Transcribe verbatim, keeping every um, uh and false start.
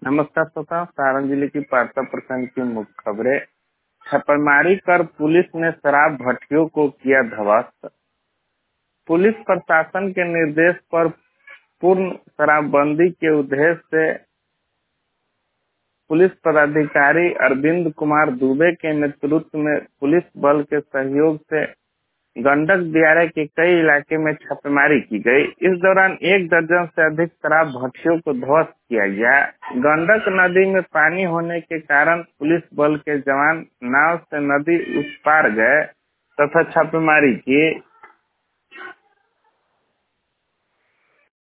नमस्कार श्रोता, सारण जिले की पारसा प्रखंड की मुख्य खबरें। छापेमारी कर पुलिस ने शराब भट्टियों को किया ध्वस्त। पुलिस प्रशासन के निर्देश पर पूर्ण शराबबंदी के उद्देश्य से पुलिस पदाधिकारी अरविंद कुमार दुबे के नेतृत्व में पुलिस बल के सहयोग से गंडक दियारे के कई इलाके में छापेमारी की गई। इस दौरान एक दर्जन से अधिक शराब भट्टियों को ध्वस्त किया गया। गंडक नदी में पानी होने के कारण पुलिस बल के जवान नाव से नदी उस पार गए तथा छापेमारी की।